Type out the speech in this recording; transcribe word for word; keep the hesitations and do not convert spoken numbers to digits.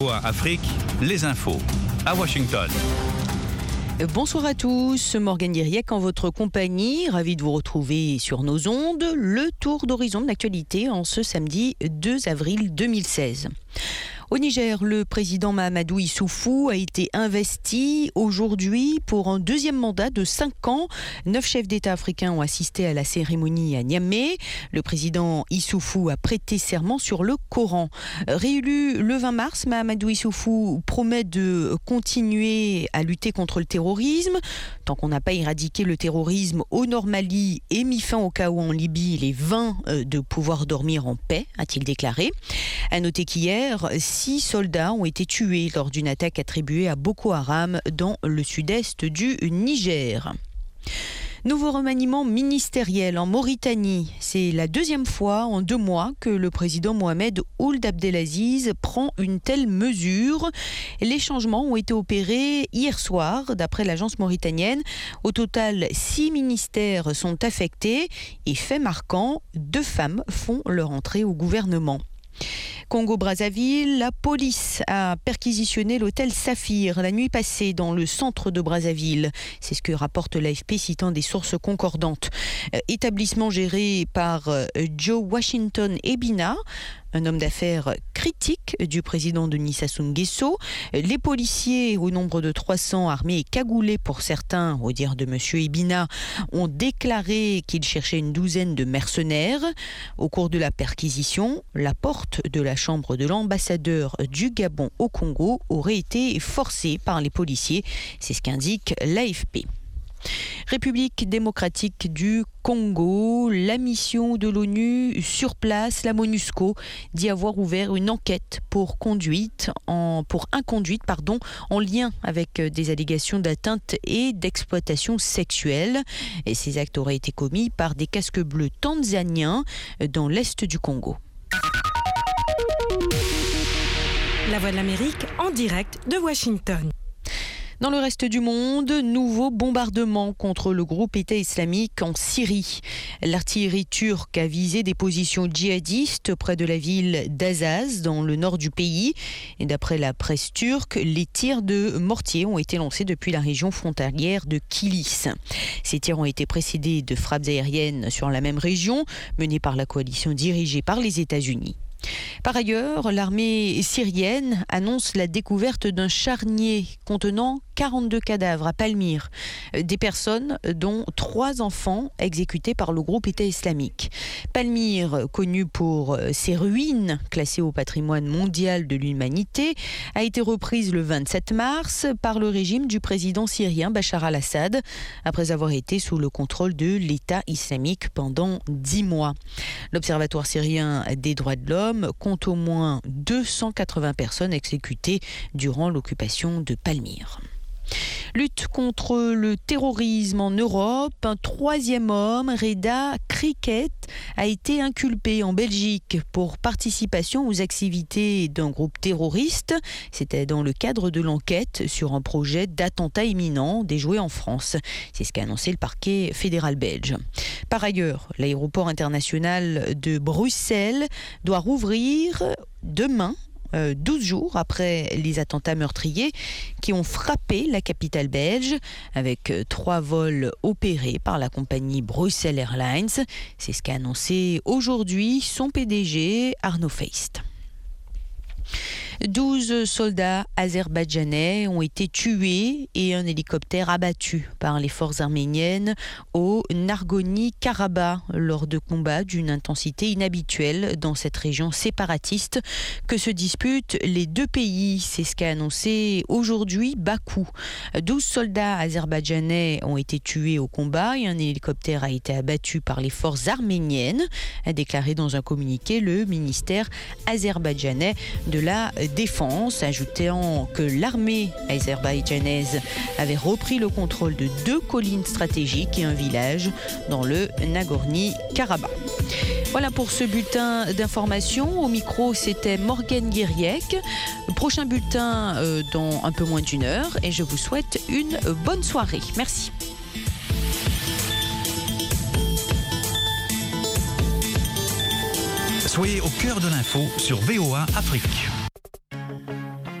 Afrique, les infos à Washington. Bonsoir à tous, Morgane Guiriec en votre compagnie, ravi de vous retrouver sur nos ondes. Le tour d'horizon de l'actualité en ce samedi deux avril deux mille seize. Au Niger, le président Mahamadou Issoufou a été investi aujourd'hui pour un deuxième mandat de cinq ans. Neuf chefs d'État africains ont assisté à la cérémonie à Niamey. Le président Issoufou a prêté serment sur le Coran. Réélu le vingt mars, Mahamadou Issoufou promet de continuer à lutter contre le terrorisme. Tant qu'on n'a pas éradiqué le terrorisme au Nord Mali et mis fin au chaos en Libye, il est vain de pouvoir dormir en paix, a-t-il déclaré. À noter qu'hier, six soldats ont été tués lors d'une attaque attribuée à Boko Haram dans le sud-est du Niger. Nouveau remaniement ministériel en Mauritanie. C'est la deuxième fois en deux mois que le président Mohamed Ould Abdelaziz prend une telle mesure. Les changements ont été opérés hier soir, d'après l'agence mauritanienne. Au total, six ministères sont affectés et fait marquant, deux femmes font leur entrée au gouvernement. Congo-Brazzaville, la police a perquisitionné l'hôtel Saphir la nuit passée dans le centre de Brazzaville. C'est ce que rapporte l'A F P citant des sources concordantes. Établissement géré par Joe Washington Ebina, un homme d'affaires critique du président Denis Sassou Nguesso. Les policiers, au nombre de trois cents, armés et cagoulés pour certains, au dire de M. Ebina, ont déclaré qu'ils cherchaient une douzaine de mercenaires. Au cours de la perquisition, la porte de la chambre de l'ambassadeur du Gabon au Congo aurait été forcée par les policiers. C'est ce qu'indique l'A F P. République démocratique du Congo, la mission de l'ONU sur place, la MONUSCO, dit avoir ouvert une enquête pour conduite en, pour inconduite pardon, en lien avec des allégations d'atteinte et d'exploitation sexuelle. Et ces actes auraient été commis par des casques bleus tanzaniens dans l'est du Congo. La Voix de l'Amérique en direct de Washington. Dans le reste du monde, nouveau bombardement contre le groupe État islamique en Syrie. L'artillerie turque a visé des positions djihadistes près de la ville d'Azaz, dans le nord du pays. Et d'après la presse turque, les tirs de mortier ont été lancés depuis la région frontalière de Kilis. Ces tirs ont été précédés de frappes aériennes sur la même région, menées par la coalition dirigée par les États-Unis. Par ailleurs, l'armée syrienne annonce la découverte d'un charnier contenant quarante-deux cadavres à Palmyre. Des personnes, dont trois enfants, exécutés par le groupe État islamique. Palmyre, connue pour ses ruines, classées au patrimoine mondial de l'humanité, a été reprise le vingt-sept mars par le régime du président syrien Bachar al-Assad, après avoir été sous le contrôle de l'État islamique pendant dix mois. L'Observatoire syrien des droits de l'homme compte au moins deux cent quatre-vingts personnes exécutées durant l'occupation de Palmyre. Lutte contre le terrorisme en Europe. Un troisième homme, Reda Cricket, a été inculpé en Belgique pour participation aux activités d'un groupe terroriste. C'était dans le cadre de l'enquête sur un projet d'attentat imminent déjoué en France. C'est ce qu'a annoncé le parquet fédéral belge. Par ailleurs, l'aéroport international de Bruxelles doit rouvrir demain, douze jours après les attentats meurtriers qui ont frappé la capitale belge, avec trois vols opérés par la compagnie Brussels Airlines. C'est ce qu'a annoncé aujourd'hui son P D G Arnaud Feist. douze soldats azerbaïdjanais ont été tués et un hélicoptère abattu par les forces arméniennes au Nagorno-Karabakh lors de combats d'une intensité inhabituelle dans cette région séparatiste que se disputent les deux pays. C'est ce qu'a annoncé aujourd'hui Bakou. douze soldats azerbaïdjanais ont été tués au combat et un hélicoptère a été abattu par les forces arméniennes, a déclaré dans un communiqué le ministère azerbaïdjanais de la Défense, ajoutant que l'armée azerbaïdjanaise avait repris le contrôle de deux collines stratégiques et un village dans le Nagorno-Karabakh. Voilà pour ce bulletin d'information. Au micro, c'était Morgane Guiriec. Prochain bulletin euh, dans un peu moins d'une heure et je vous souhaite une bonne soirée. Merci. Soyez au cœur de l'info sur V O A Afrique.